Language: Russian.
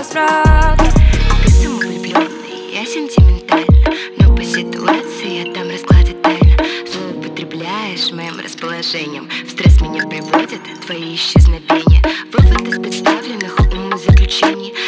возврата. Ты самовлюбленный, я сентиментальна, но по ситуации я там расклад детально. Злоупотребляешь моим расположением, в стресс меня приводят твои исчезновения. Вывод из представленных умозаключений: